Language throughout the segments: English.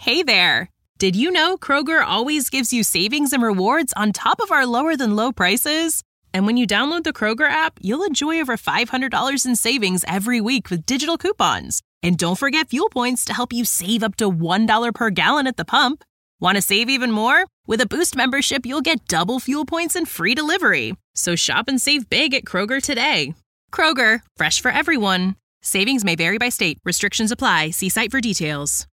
Hey there! Did you know Kroger always gives you savings and rewards on top of our lower-than-low prices? And when you download the Kroger app, you'll enjoy over $500 in savings every week with digital coupons. And don't forget fuel points to help you save up to $1 per gallon at the pump. Want to save even more? With a Boost membership, you'll get double fuel points and free delivery. So shop and save big at Kroger today. Kroger, fresh for everyone. Savings may vary by state. Restrictions apply. See site for details.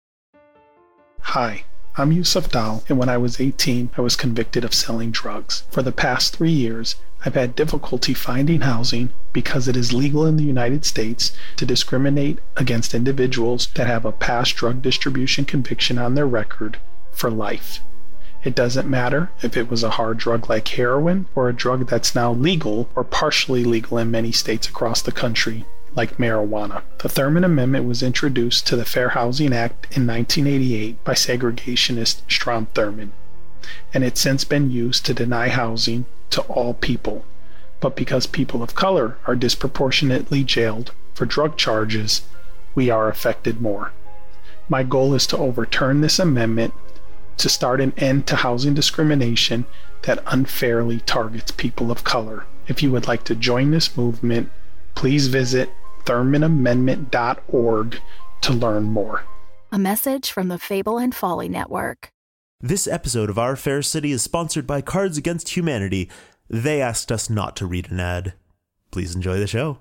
Hi, I'm Yusuf Dal, and when I was 18, I was convicted of selling drugs. For the past 3 years, I've had difficulty finding housing because it is legal in the United States to discriminate against individuals that have a past drug distribution conviction on their record for life. It doesn't matter if it was a hard drug like heroin or a drug that's now legal or partially legal in many states across the country, like marijuana. The Thurmond Amendment was introduced to the Fair Housing Act in 1988 by segregationist Strom Thurmond, and it's since been used to deny housing to all people. But because people of color are disproportionately jailed for drug charges, we are affected more. My goal is to overturn this amendment to start an end to housing discrimination that unfairly targets people of color. If you would like to join this movement, please visit ThurmondAmendment.org to learn more. A message from the Fable and Folly Network. This episode of Our Fair City is sponsored by Cards Against Humanity. They asked us not to read an ad. Please enjoy the show.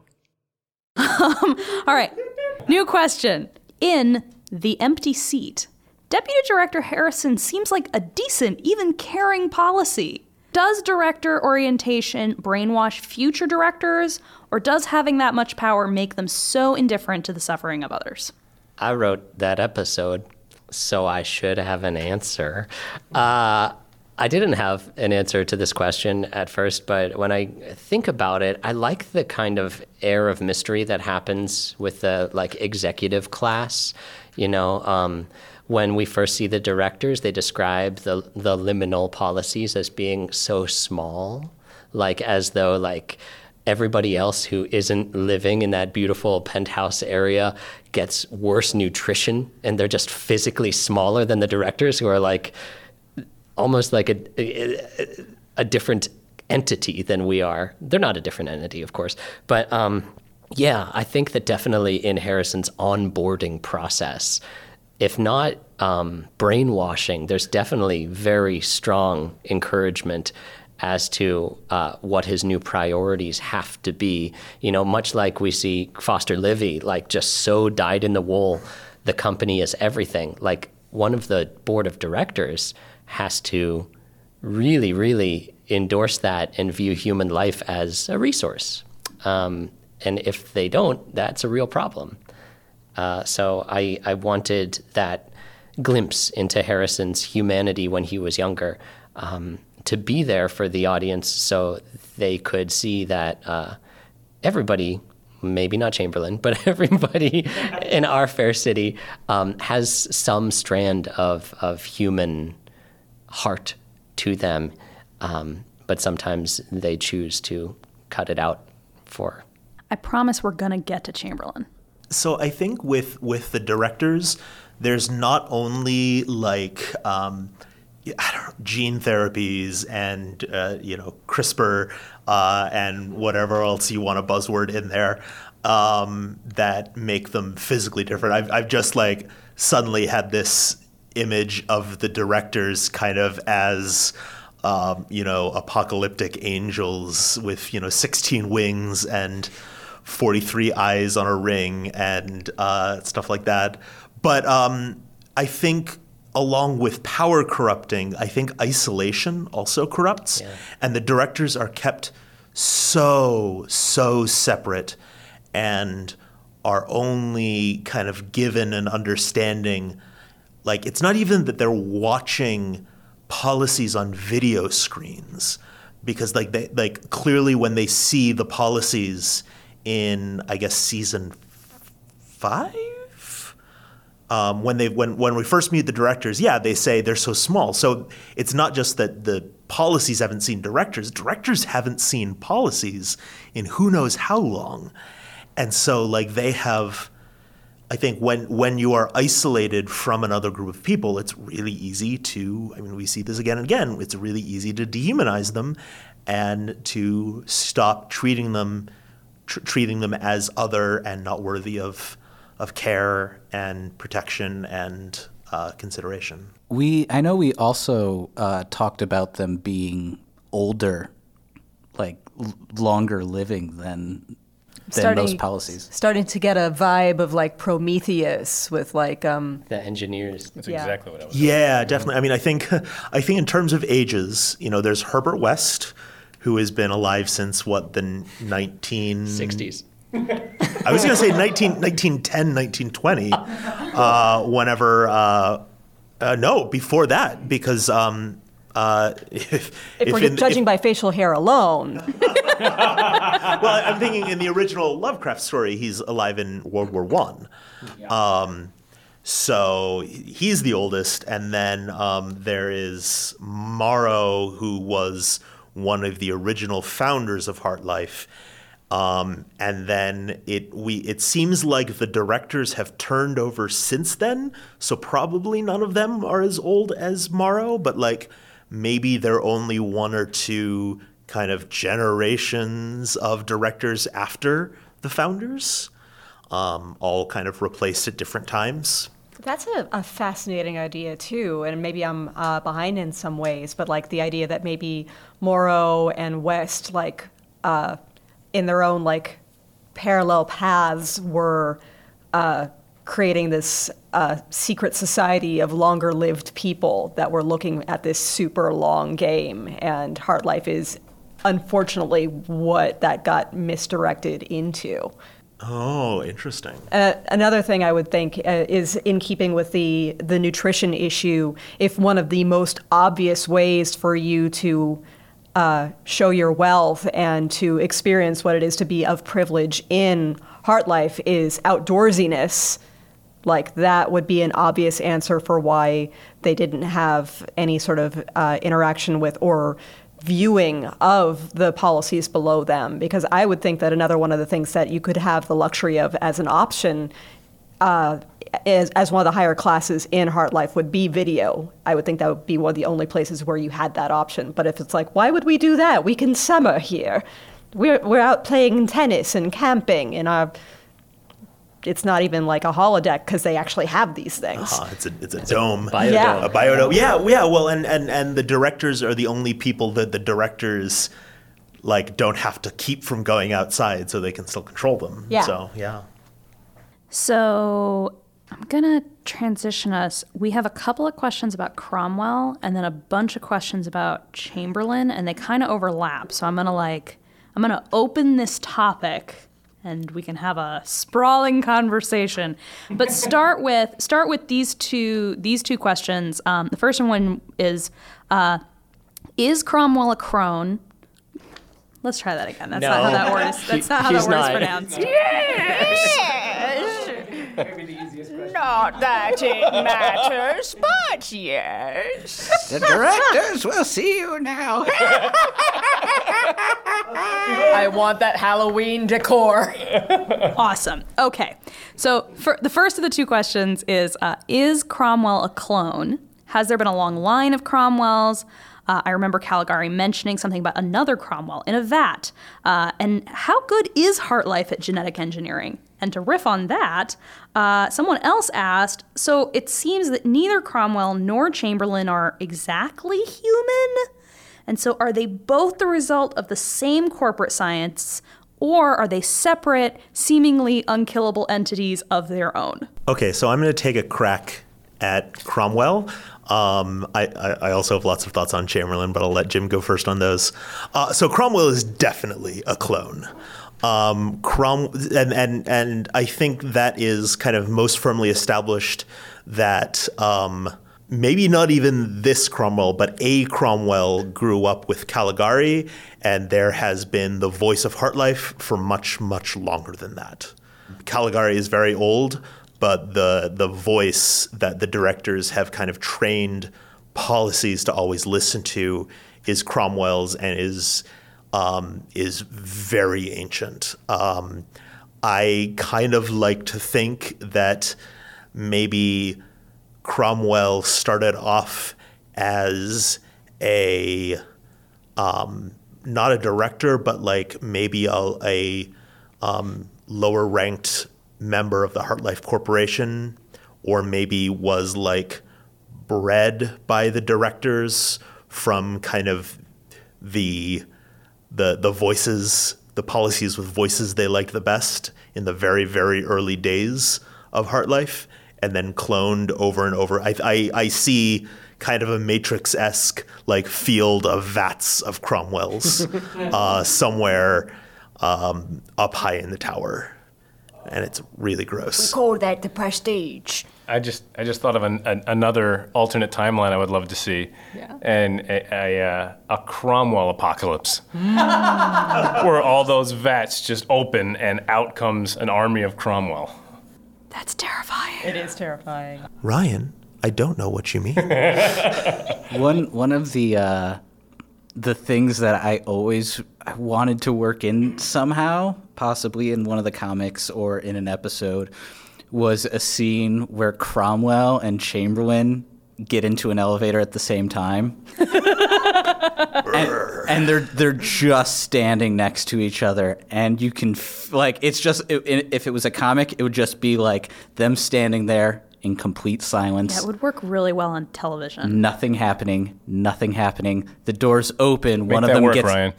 All right. New question. In The Empty Seat, Deputy Director Harrison seems like a decent, even caring policy. Does director orientation brainwash future directors, or does having that much power make them so indifferent to the suffering of others? I wrote that episode, so I should have an answer. I didn't have an answer to this question at first, but when I think about it, I like the kind of air of mystery that happens with the executive class. When we first see the directors, they describe the liminal policies as being so small, as though everybody else who isn't living in that beautiful penthouse area gets worse nutrition, and they're just physically smaller than the directors, who are almost like a different entity than we are. They're not a different entity, of course, but yeah, I think that definitely in Harrison's onboarding process, if not brainwashing, there's definitely very strong encouragement as to what his new priorities have to be. Much like we see Foster Livy, just so dyed in the wool, the company is everything. One of the board of directors has to really, really endorse that and view human life as a resource. And if they don't, that's a real problem. So I wanted that glimpse into Harrison's humanity when he was younger, to be there for the audience so they could see that everybody, maybe not Chamberlain, but everybody in Our Fair City has some strand of human heart to them, but sometimes they choose to cut it out for. I promise we're going to get to Chamberlain. So I think with the directors, there's not only gene therapies and CRISPR and whatever else you want a buzzword in there that make them physically different. I've just suddenly had this image of the directors kind of as apocalyptic angels with 16 wings and 43 eyes on a ring and stuff like that. But I think along with power corrupting, I think isolation also corrupts. Yeah. And the directors are kept so separate and are only kind of given an understanding. It's not even that they're watching policies on video screens, because they clearly when they see the policies in, I guess, season 5, when we first meet the directors, they say they're so small. So it's not just that the policies haven't seen directors. Directors haven't seen policies in who knows how long. And so they have I think when you are isolated from another group of people, it's really easy to, I mean, we see this again and again, it's really easy to dehumanize them and to stop treating them as other and not worthy of care and protection and consideration. I know we also talked about them being older, like longer living than most policies. Starting to get a vibe of like Prometheus with like the engineers. That's exactly what I was Yeah, definitely. I mean, I think in terms of ages, there's Herbert West, who has been alive since the 60s. I was going to say 1910, 1920, no, before that, because if we're judging by facial hair alone. Well, I'm thinking in the original Lovecraft story, he's alive in World War I. Yeah. So he's the oldest, and then there is Morrow, who was one of the original founders of HeartLife. And then it seems like the directors have turned over since then, so probably none of them are as old as Morrow, but like maybe there are only one or two kind of generations of directors after the founders, all kind of replaced at different times. That's a fascinating idea too, and maybe I'm behind in some ways, but like the idea that maybe Morrow and West like in their own like parallel paths were creating this secret society of longer lived people that were looking at this super long game, and HeartLife is unfortunately what that got misdirected into. Oh, interesting. Another thing I would think is in keeping with the nutrition issue, if one of the most obvious ways for you to show your wealth and to experience what it is to be of privilege in HeartLife is outdoorsiness, like that would be an obvious answer for why they didn't have any sort of interaction with or viewing of the policies below them. Because I would think that another one of the things that you could have the luxury of as an option as one of the higher classes in HeartLife would be video. I would think that would be one of the only places where you had that option. But if it's like, why would we do that? We can summer here. We're out playing tennis and camping in our... It's not even like a holodeck because they actually have these things. It's a dome. Biodome. Yeah. A biodome. Yeah. Well, and the directors are the only people that the directors like don't have to keep from going outside, so they can still control them. Yeah. So yeah. So I'm going to transition us. We have a couple of questions about Cromwell and then a bunch of questions about Chamberlain, and they kind of overlap. So I'm going to open this topic and we can have a sprawling conversation. But start with these two questions. The first one is Cromwell a crone? Let's try that again. That's not how that word is. That's not how that word is pronounced. Maybe the easiest question. Not that it matters, but yes. The directors will see you now. I want that Halloween decor. Awesome. Okay. So for the first of the two questions is Cromwell a clone? Has there been a long line of Cromwells? I remember Caligari mentioning something about another Cromwell in a vat. And how good is HeartLife at genetic engineering? And to riff on that, someone else asked, so it seems that neither Cromwell nor Chamberlain are exactly human? And so are they both the result of the same corporate science, or are they separate, seemingly unkillable entities of their own? Okay, so I'm going to take a crack at Cromwell. I also have lots of thoughts on Chamberlain, but I'll let Jim go first on those. So Cromwell is definitely a clone. And I think that is kind of most firmly established that maybe not even this Cromwell, but a Cromwell grew up with Caligari, and there has been the voice of HeartLife for much, much longer than that. Caligari is very old, but the voice that the directors have kind of trained policies to always listen to is Cromwell's and is very ancient. I kind of like to think that maybe Cromwell started off as a not a director, but like maybe a lower ranked member of the HeartLife Corporation, or maybe was like bred by the directors from kind of the voices, the policies with voices they liked the best in the very, very early days of HeartLife, and then cloned over and over. I see kind of a Matrix-esque like field of vats of Cromwells somewhere up high in the tower, and it's really gross. We call that the Prestige. I just thought of another alternate timeline I would love to see, and a Cromwell apocalypse, where all those vats just open and out comes an army of Cromwell. That's terrifying. It is terrifying. Ryan, I don't know what you mean. One of the things that I always wanted to work in somehow, possibly in one of the comics or in an episode, was a scene where Cromwell and Chamberlain get into an elevator at the same time. and they're just standing next to each other, and you can it's just if it was a comic, it would just be like them standing there in complete silence. That would work really well on television. Nothing happening. The doors open. Make that work, Ryan.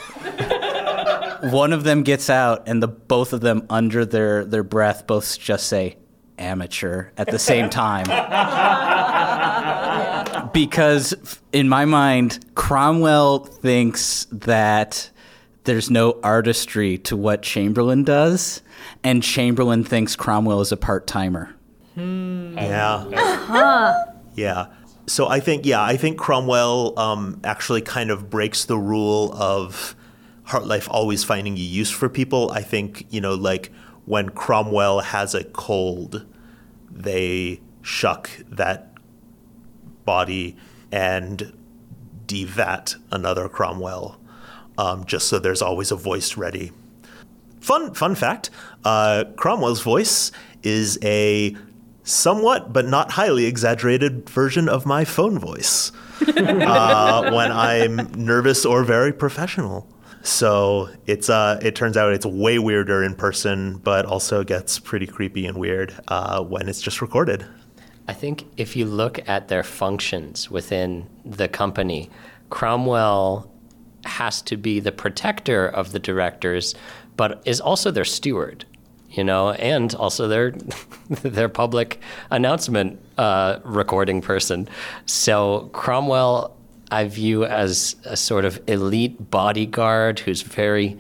One of them gets out, and both of them, under their breath, both just say "amateur" at the same time. Because in my mind, Cromwell thinks that there's no artistry to what Chamberlain does, and Chamberlain thinks Cromwell is a part-timer. Yeah. Yeah. So I think Cromwell actually kind of breaks the rule of HeartLife always finding a use for people. I think, like when Cromwell has a cold, they shuck that body and devat another Cromwell, just so there's always a voice ready. Fun fact, Cromwell's voice is a somewhat but not highly exaggerated version of my phone voice when I'm nervous or very professional. So it turns out it's way weirder in person, but also gets pretty creepy and weird when it's just recorded. I think if you look at their functions within the company, Cromwell has to be the protector of the directors, but is also their steward, and also their public announcement recording person. So Cromwell, I view as a sort of elite bodyguard who's very,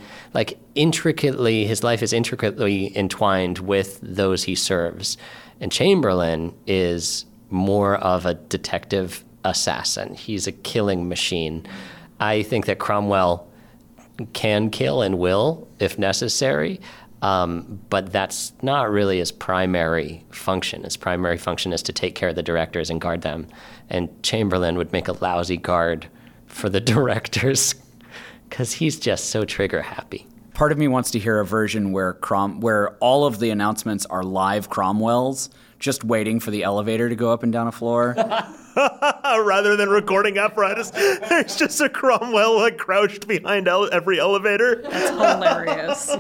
his life is intricately entwined with those he serves. And Chamberlain is more of a detective assassin. He's a killing machine. I think that Cromwell can kill and will if necessary, but that's not really his primary function. His primary function is to take care of the directors and guard them. And Chamberlain would make a lousy guard for the directors because he's just so trigger happy. Part of me wants to hear a version where all of the announcements are live Cromwells, just waiting for the elevator to go up and down a floor. Rather than recording apparatus, there's just a Cromwell crouched behind every elevator. That's hilarious.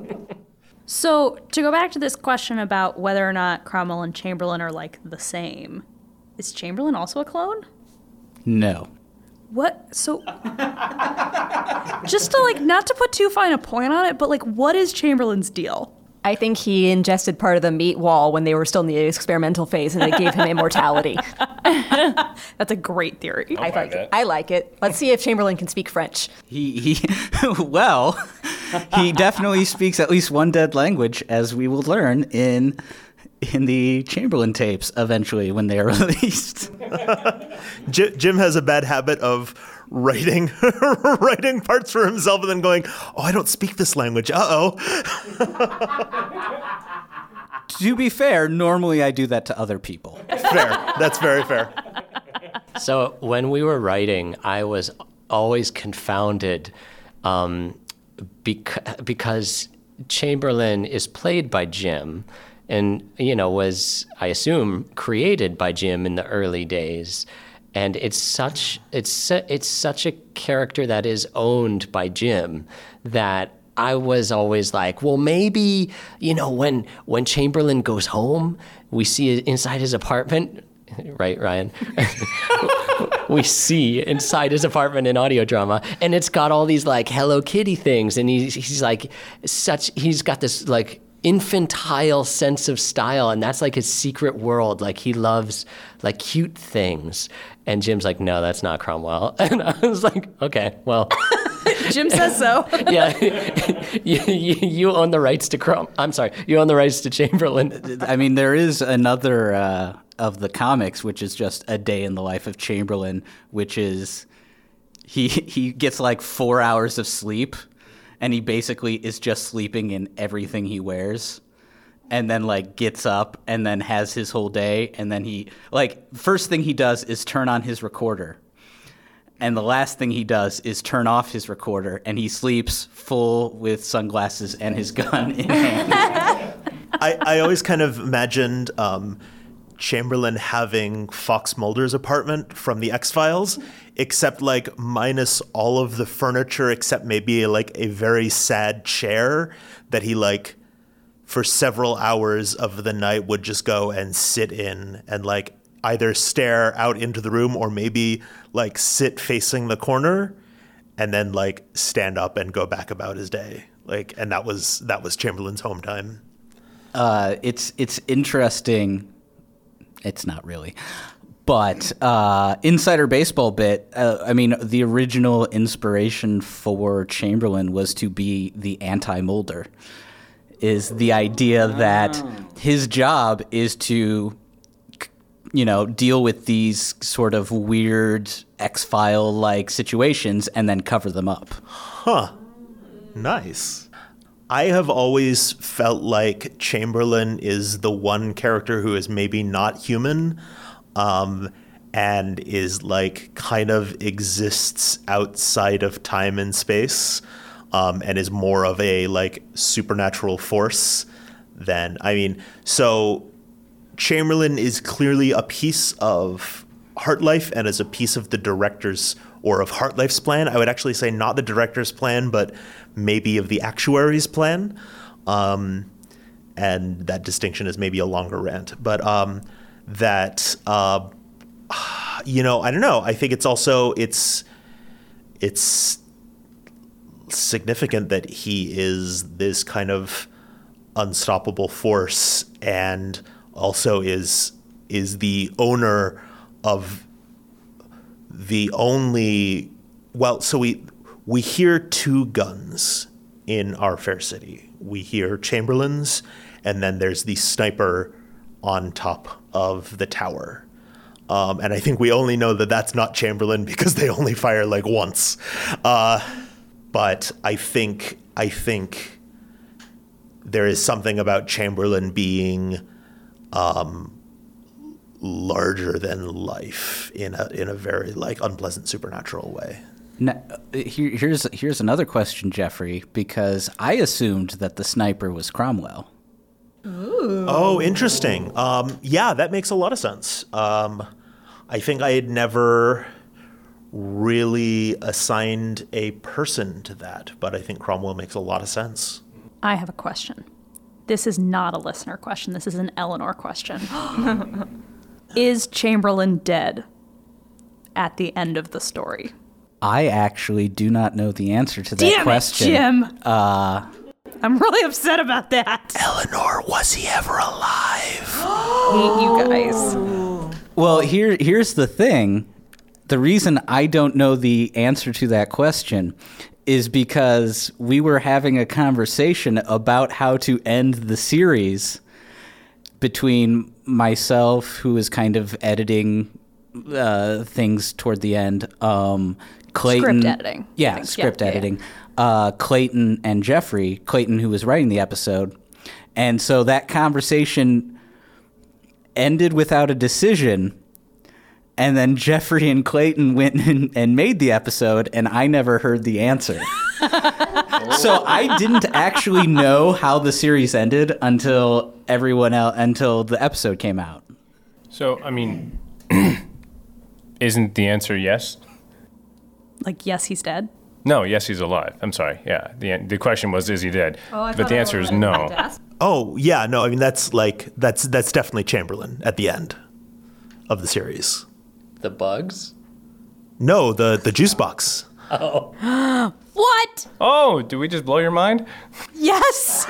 So to go back to this question about whether or not Cromwell and Chamberlain are the same, is Chamberlain also a clone? No. What? So, just to not to put too fine a point on it, but what is Chamberlain's deal? I think he ingested part of the meat wall when they were still in the experimental phase, and it gave him immortality. That's a great theory. I like it. Let's see if Chamberlain can speak French. He definitely speaks at least one dead language, as we will learn in the Chamberlain tapes eventually when they are released. Jim has a bad habit of writing parts for himself and then going, "Oh, I don't speak this language. Uh-oh." To be fair, normally I do that to other people. Fair. That's very fair. So when we were writing, I was always confounded because Chamberlain is played by Jim and, was, I assume, created by Jim in the early days. And it's such a character that is owned by Jim that I was always like, well, maybe, when Chamberlain goes home, we see inside his apartment, right, Ryan? We see inside his apartment in audio drama, and it's got all these like Hello Kitty things, and he's got this like infantile sense of style, and that's like his secret world. Like he loves like cute things. And Jim's like, no, that's not Cromwell. And I was like, okay, well. Jim says so. Yeah, you own the rights to you own the rights to Chamberlain. I mean, there is another of the comics, which is just a day in the life of Chamberlain, which is he gets like 4 hours of sleep, and he basically is just sleeping in everything he wears. And then like gets up and then has his whole day, and then he first thing he does is turn on his recorder, and the last thing he does is turn off his recorder, and he sleeps full with sunglasses and his gun in hand. I always kind of imagined Chamberlain having Fox Mulder's apartment from the X-Files, except like minus all of the furniture, except maybe like a very sad chair that he like for several hours of the night would just go and sit in and like either stare out into the room or maybe like sit facing the corner and then like stand up and go back about his day. Like, and that was Chamberlain's home time. It's interesting. It's not really. But insider baseball bit, I mean, the original inspiration for Chamberlain was to be the anti-Mulder. Is the idea that his job is to, deal with these sort of weird X-File-like situations and then cover them up. Huh. Nice. I have always felt like Chamberlain is the one character who is maybe not human, and is like kind of exists outside of time and space. And is more of a like supernatural force than, so Chamberlain is clearly a piece of Heartlife and is a piece of the director's or of Heartlife's plan. I would actually say not the director's plan, but maybe of the actuary's plan. And that distinction is maybe a longer rant, but I don't know. I think it's also, it's significant that he is this kind of unstoppable force and also is the owner of the only, so we hear two guns in our fair city. We hear Chamberlain's, and then there's the sniper on top of the tower. And I think we only know that that's not Chamberlain because they only fire like once. But I think there is something about Chamberlain being larger than life in a very like unpleasant supernatural way. Now, here's another question, Jeffrey, because I assumed that the sniper was Cromwell. Ooh. Oh, interesting. Yeah, that makes a lot of sense. I think I had never really assigned a person to that, but I think Cromwell makes a lot of sense. I have a question. This is not a listener question. This is an Eleanor question. Is Chamberlain dead at the end of the story? I actually do not know the answer to that question. Damn it, Jim! I'm really upset about that. Eleanor, was he ever alive? Hate you guys. Well, here's the thing. The reason I don't know the answer to that question is because we were having a conversation about how to end the series between myself, who is kind of editing things toward the end, Clayton. Script editing. Yeah, script editing. Clayton and Jeffrey. Clayton, who was writing the episode. And so that conversation ended without a decision. And then Jeffrey and Clayton went and made the episode, and I never heard the answer. So I didn't actually know how the series ended until until the episode came out. So, I mean, isn't the answer yes? Like, yes, he's dead? No, yes, he's alive. I'm sorry. Yeah, the question was, is he dead? But the answer is no. Oh, yeah, no, I mean, that's definitely Chamberlain at the end of the series. The bugs? No, the juice box. Oh. What? Oh, did we just blow your mind? Yes!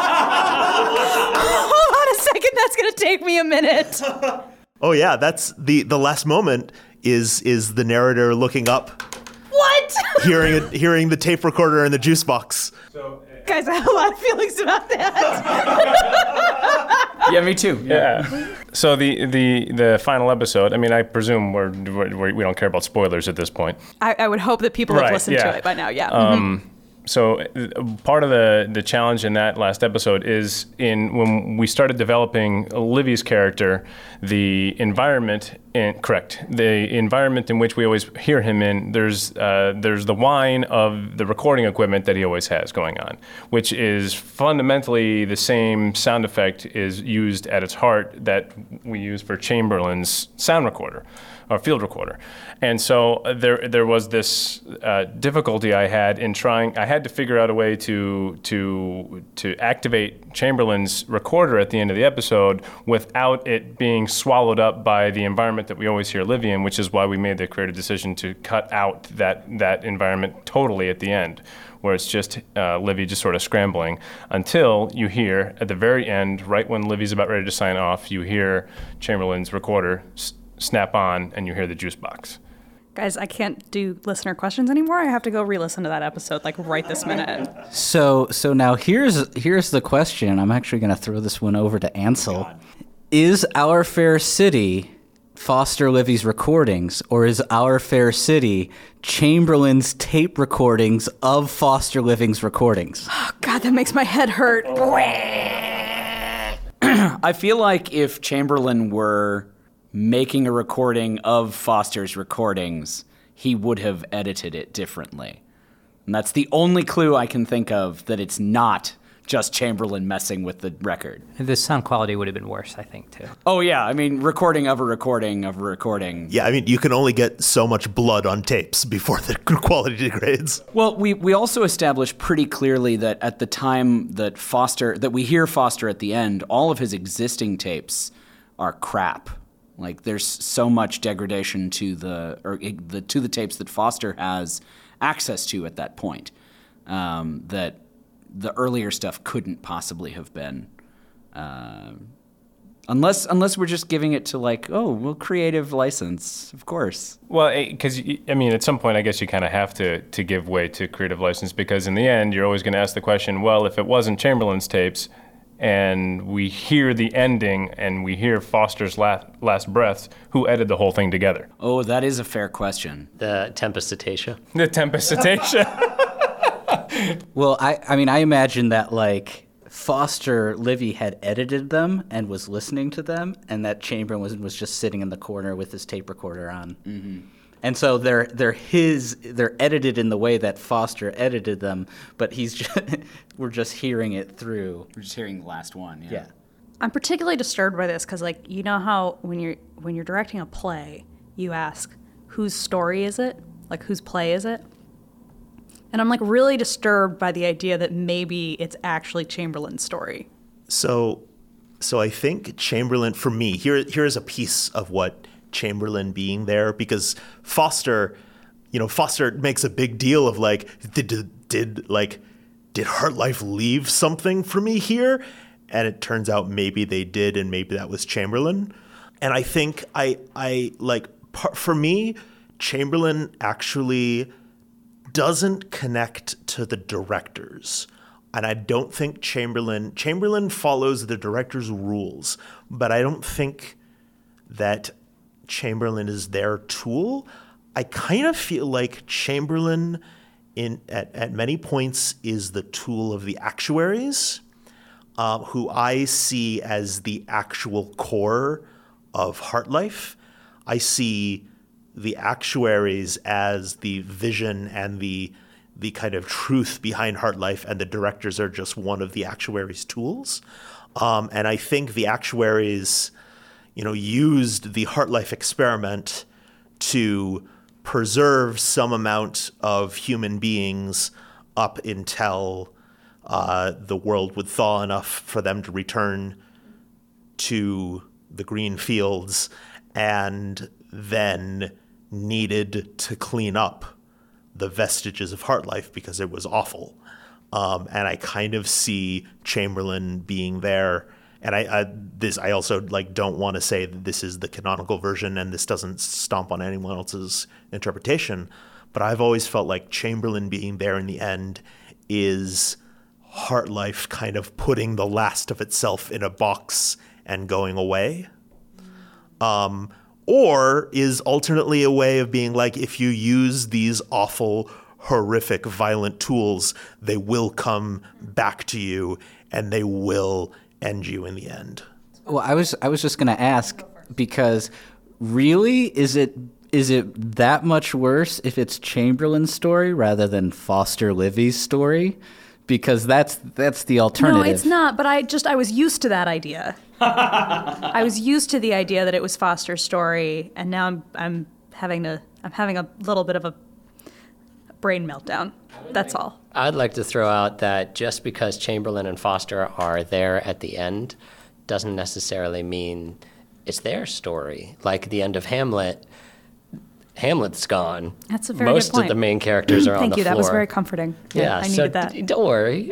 Hold on a second, that's gonna take me a minute. Oh, yeah, that's the last moment is the narrator looking up. What? hearing the tape recorder in the juice box. Guys, I have a lot of feelings about that. Yeah, me too. Yeah. So the final episode. I mean, I presume we don't care about spoilers at this point. I would hope that people have listened to it by now. Yeah. So part of the challenge in that last episode is when we started developing Livy's character, the environment in which we always hear him in, there's the whine of the recording equipment that he always has going on, which is fundamentally the same sound effect is used at its heart that we use for Chamberlain's sound recorder or field recorder. And so there was this difficulty I had in trying. I had to figure out a way to activate Chamberlain's recorder at the end of the episode without it being swallowed up by the environment that we always hear Livy in, which is why we made the creative decision to cut out that environment totally at the end, where it's just Livy just sort of scrambling until you hear at the very end, right when Livy's about ready to sign off, you hear Chamberlain's recorder snap on and you hear the juice box. Guys, I can't do listener questions anymore. I have to go re-listen to that episode like right this minute. So now here's the question. I'm actually going to throw this one over to Ansel. Is Our Fair City Foster Livy's recordings, or is Our Fair City Chamberlain's tape recordings of Foster Living's recordings? Oh, God, that makes my head hurt. I feel like if Chamberlain were making a recording of Foster's recordings, he would have edited it differently. And that's the only clue I can think of that it's not just Chamberlain messing with the record. The sound quality would have been worse, I think, too. Oh, yeah. I mean, recording of a recording of a recording. Yeah, I mean, you can only get so much blood on tapes before the quality degrades. Well, we also established pretty clearly that at the time that we hear Foster at the end, all of his existing tapes are crap. Like, there's so much degradation to the tapes that Foster has access to at that point that the earlier stuff couldn't possibly have been, unless we're just giving it to creative license, of course. Well, because I mean, at some point, I guess you kind of have to give way to creative license, because in the end, you're always going to ask the question: well, if it wasn't Chamberlain's tapes, and we hear the ending and we hear Foster's last breaths, who edited the whole thing together? Oh, that is a fair question. The Tempest Cetacea. The Tempest Cetacea. Well, I mean, I imagine that, Foster Livy had edited them and was listening to them, and that Chamberlain was just sitting in the corner with his tape recorder on. Mm-hmm. And so they're edited in the way that Foster edited them, but we're just hearing it through. We're just hearing the last one. Yeah. I'm particularly disturbed by this because, you know how when you're directing a play, you ask, whose story is it? Like, whose play is it? And I'm really disturbed by the idea that maybe it's actually Chamberlain's story. So I think Chamberlain, for me, here is a piece of what Chamberlain being there, because Foster makes a big deal of did Heart Life leave something for me here? And it turns out maybe they did, and maybe that was Chamberlain. And I think for me, Chamberlain actually doesn't connect to the directors. And I don't think Chamberlain follows the director's rules, but I don't think that Chamberlain is their tool. I kind of feel like Chamberlain at many points is the tool of the actuaries, who I see as the actual core of Heart Life. I see the actuaries as the vision and the the kind of truth behind HeartLife, and the directors are just one of the actuaries' tools. And I think the actuaries, used the HeartLife experiment to preserve some amount of human beings up until the world would thaw enough for them to return to the green fields, and then needed to clean up the vestiges of HeartLife because it was awful. And I kind of see Chamberlain being there. And I also don't want to say that this is the canonical version and this doesn't stomp on anyone else's interpretation, but I've always felt like Chamberlain being there in the end is HeartLife kind of putting the last of itself in a box and going away. Or is alternately a way of being like, if you use these awful, horrific, violent tools, they will come back to you and they will end you in the end. Well, I was just going to ask, because really, is it that much worse if it's Chamberlain's story rather than Foster Livy's story? Because that's the alternative. No, it's not, but I was used to that idea. I was used to the idea that it was Foster's story, and now I'm having a little bit of a brain meltdown. That's all. I'd like to throw out that just because Chamberlain and Foster are there at the end doesn't necessarily mean it's their story. Like the end of Hamlet, Hamlet's gone. That's a very Most good point. of the main characters are on the floor. Thank you. That was very comforting. Yeah, I needed that. Don't worry.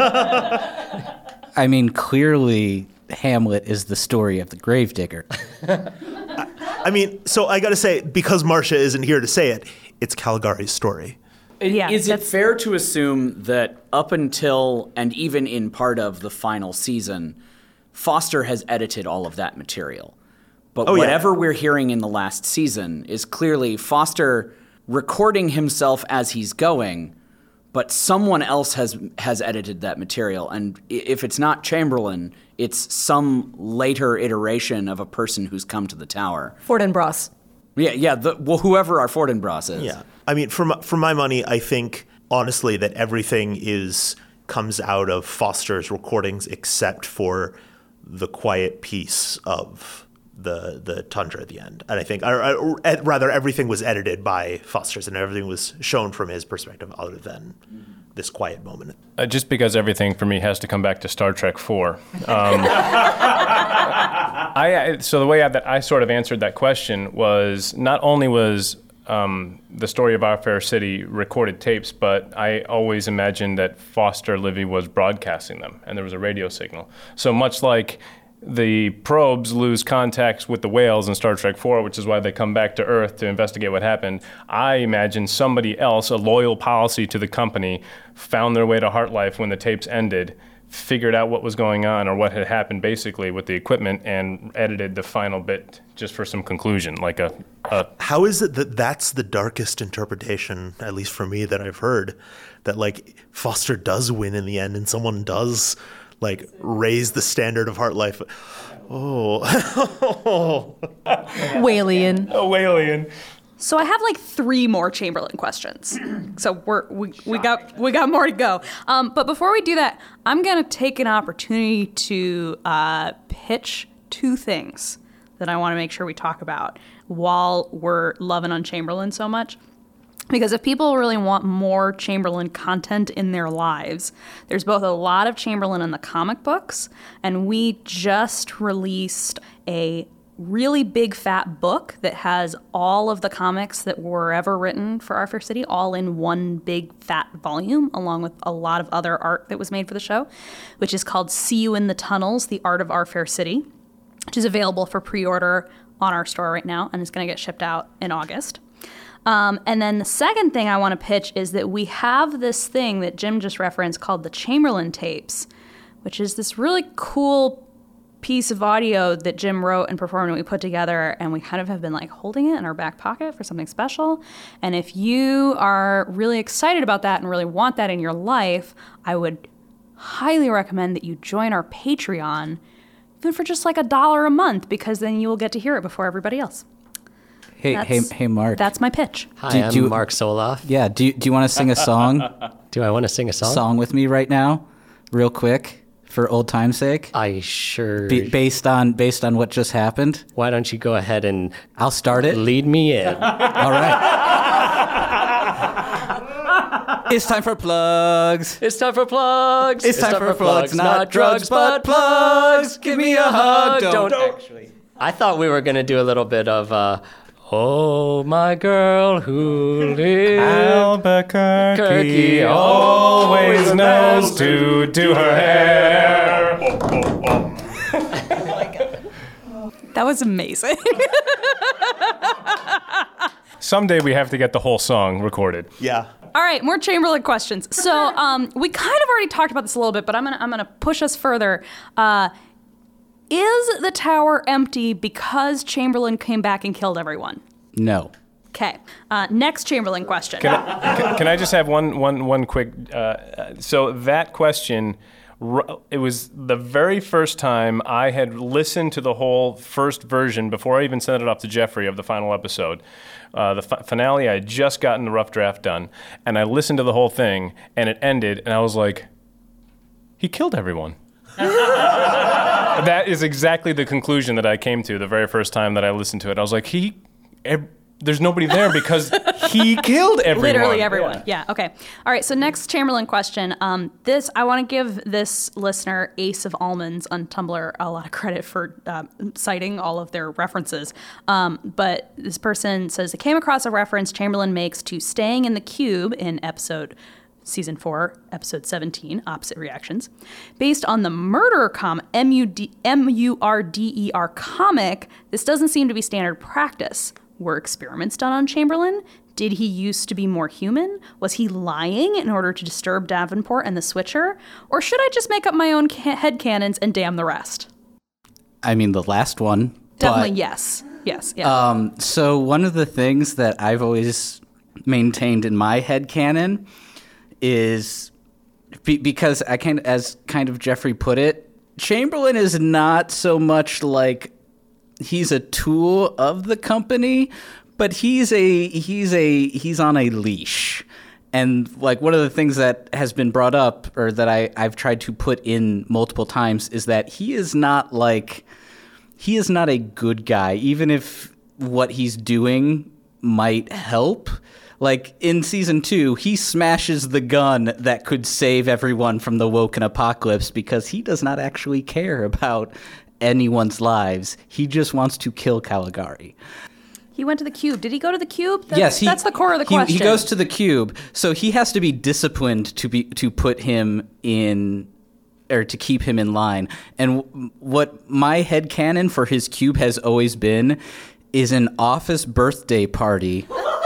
I mean, clearly Hamlet is the story of the gravedigger. I mean, so I got to say, because Marcia isn't here to say it, it's Caligari's story. Is it fair to assume that up until and even in part of the final season, Foster has edited all of that material? But whatever we're hearing in the last season is clearly Foster recording himself as he's going, but someone else has edited that material. And if it's not Chamberlain, it's some later iteration of a person who's come to the tower. Fortinbras. Yeah. Whoever our Fortinbras is. Yeah. I mean, for my money, I think, honestly, that everything comes out of Foster's recordings except for the quiet piece of the tundra at the end. And I think, or rather, everything was edited by Foster's and everything was shown from his perspective other than this quiet moment. Just because everything for me has to come back to Star Trek 4. So the way that I sort of answered that question was not only was the story of Our Fair City recorded tapes, but I always imagined that Foster Livy was broadcasting them, and there was a radio signal. So much like the probes lose contact with the whales in Star Trek 4, which is why they come back to Earth to investigate what happened, I imagine somebody else, a loyal policy to the company, found their way to HeartLife when the tapes ended, figured out what was going on or what had happened basically with the equipment, and edited the final bit just for some conclusion, like a How is it that that's the darkest interpretation, at least for me, that I've heard, that like Foster does win in the end and someone does like raise the standard of HeartLife? Whalian. A Whalian. So I have like 3 more Chamberlain questions. So we got more to go. But before we do that, I'm gonna take an opportunity to pitch 2 things that I want to make sure we talk about while we're loving on Chamberlain so much. Because if people really want more Chamberlain content in their lives, there's both a lot of Chamberlain in the comic books, and we just released a really big fat book that has all of the comics that were ever written for Our Fair City all in one big fat volume, along with a lot of other art that was made for the show, which is called See You in the Tunnels, The Art of Our Fair City, which is available for pre-order on our store right now and is going to get shipped out in August. And then the second thing I want to pitch is that we have this thing that Jim just referenced called the Chamberlain tapes, which is this really cool piece of audio that Jim wrote and performed and we put together, and we kind of have been like holding it in our back pocket for something special. And if you are really excited about that and really want that in your life, I would highly recommend that you join our Patreon, even for just like $1 a month, because then you will get to hear it before everybody else. Hey, Mark. That's my pitch. Hi, I'm Mark Soloff. Yeah, do you want to sing a song? Do I want to sing a song? Song with me right now, real quick, for old time's sake? I sure... Based on what just happened? Why don't you go ahead and... I'll start it. Lead me in. All right. It's time for plugs. It's time for plugs. It's time for plugs. Not drugs, but plugs. Give me a hug. Don't actually. I thought we were going to do a little bit of... Oh, my girl who lives Albuquerque always knows to do her hair. That was amazing. Someday we have to get the whole song recorded. Yeah. All right, more Chamberlain questions. So we kind of already talked about this a little bit, but I'm gonna push us further. Is the tower empty because Chamberlain came back and killed everyone? No. Okay. Next Chamberlain question. Can I just have one quick? So that question, it was the very first time I had listened to the whole first version before I even sent it off to Jeffrey of the final episode. The finale, I had just gotten the rough draft done, and I listened to the whole thing, and it ended, and I was like, he killed everyone. That is exactly the conclusion that I came to the very first time that I listened to it. I was like, there's nobody there because he killed everyone. Literally everyone. Yeah. Okay. All right. So next Chamberlain question. I want to give this listener, Ace of Almonds on Tumblr, a lot of credit for citing all of their references. But this person says they came across a reference Chamberlain makes to staying in the cube in Season 4, Episode 17, Opposite Reactions. Based on the Murderer M-U-R-D-E-R comic, this doesn't seem to be standard practice. Were experiments done on Chamberlain? Did he used to be more human? Was he lying in order to disturb Davenport and the Switcher? Or should I just make up my own headcanons and damn the rest? I mean, the last one. Definitely yes. Yes, yeah. So one of the things that I've always maintained in my headcanon is because as Jeffrey put it, Chamberlain is not so much like he's a tool of the company, but he's on a leash. And like one of the things that has been brought up, or that I've tried to put in multiple times, is that he is not a good guy, even if what he's doing might help. Like in season 2, he smashes the gun that could save everyone from the Woken apocalypse because he does not actually care about anyone's lives. He just wants to kill Caligari. He went to the cube. Did he go to the cube? Yes, that's the core of the question. He goes to the cube, so he has to be disciplined to put him in, or to keep him in line. And what my headcanon for his cube has always been is an office birthday party.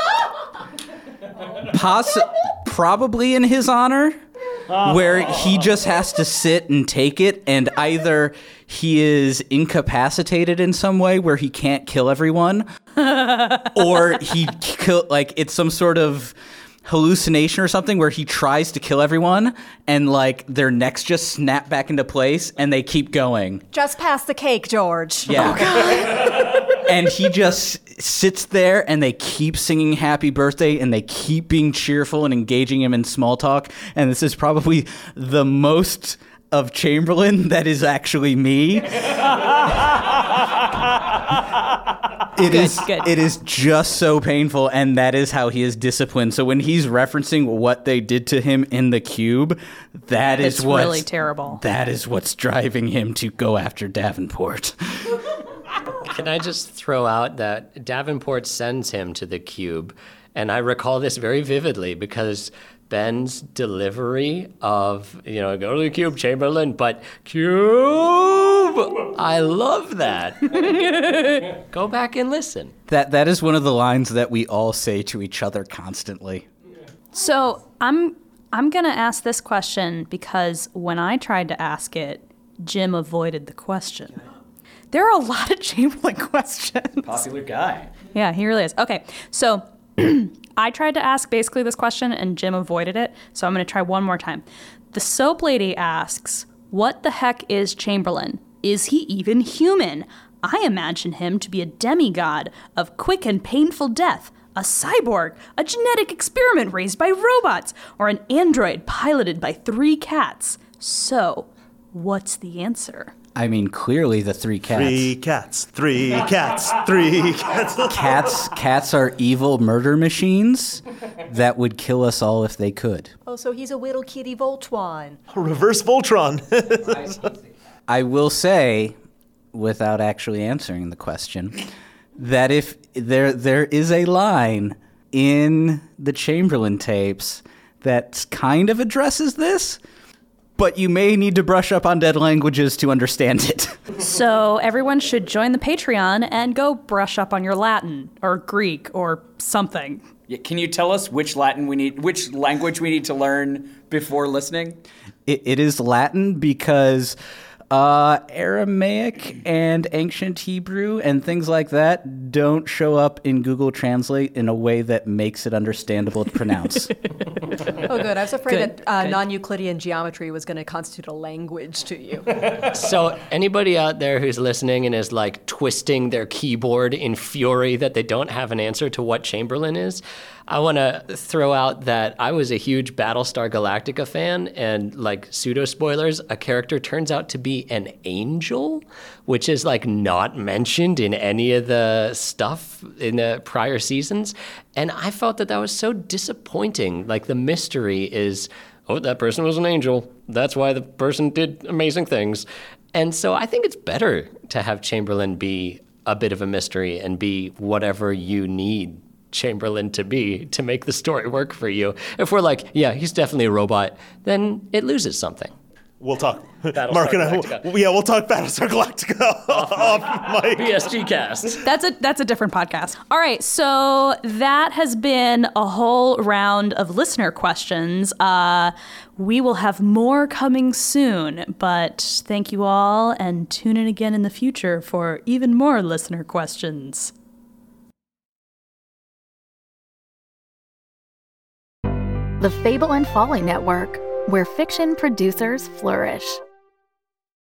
Probably in his honor, where he just has to sit and take it, and either he is incapacitated in some way where he can't kill everyone, or it's some sort of hallucination or something where he tries to kill everyone and like their necks just snap back into place and they keep going. Just pass the cake, George. Yeah. Oh, God. And he just sits there and they keep singing happy birthday and they keep being cheerful and engaging him in small talk. And this is probably the most of Chamberlain that is actually me. It is just so painful, and that is how he is disciplined. So when he's referencing what they did to him in the cube, it's really terrible. That is what's driving him to go after Davenport. Can I just throw out that Davenport sends him to the cube, and I recall this very vividly because Ben's delivery of, go to the cube, Chamberlain, but cube! I love that. Go back and listen. That is one of the lines that we all say to each other constantly. So I'm going to ask this question because when I tried to ask it, Jim avoided the question. There are a lot of Chamberlain questions. Popular guy. Yeah, he really is. Okay, so I tried to ask basically this question and Jim avoided it, so I'm going to try one more time. The soap lady asks, what the heck is Chamberlain? Is he even human? I imagine him to be a demigod of quick and painful death, a cyborg, a genetic experiment raised by robots, or an android piloted by 3 cats. So, what's the answer? I mean, clearly the 3 cats. 3 cats, 3 cats, 3 cats. Cats are evil murder machines that would kill us all if they could. Oh, so he's a little kitty Voltron. A reverse Voltron. I will say, without actually answering the question, that if there is a line in the Chamberlain tapes that kind of addresses this, but you may need to brush up on dead languages to understand it. So everyone should join the Patreon and go brush up on your Latin or Greek or something. Yeah, can you tell us which language we need to learn before listening? It is Latin because Aramaic and ancient Hebrew and things like that don't show up in Google Translate in a way that makes it understandable to pronounce. Oh, good. I was afraid that non-Euclidean geometry was going to constitute a language to you. So anybody out there who's listening and is like twisting their keyboard in fury that they don't have an answer to what Chamberlain is, I want to throw out that I was a huge Battlestar Galactica fan, and like pseudo spoilers, a character turns out to be an angel, which is like not mentioned in any of the stuff in the prior seasons. And I felt that was so disappointing. Like the mystery is, oh, that person was an angel. That's why the person did amazing things. And so I think it's better to have Chamberlain be a bit of a mystery and be whatever you need Chamberlain to be to make the story work for you. If we're like, yeah, he's definitely a robot, then it loses something. We'll talk. Mark and I, we'll talk Battlestar Galactica off mic. BSG cast. That's a different podcast. All right, so that has been a whole round of listener questions. We will have more coming soon, but thank you all, and tune in again in the future for even more listener questions. The Fable and Folly Network, where fiction producers flourish.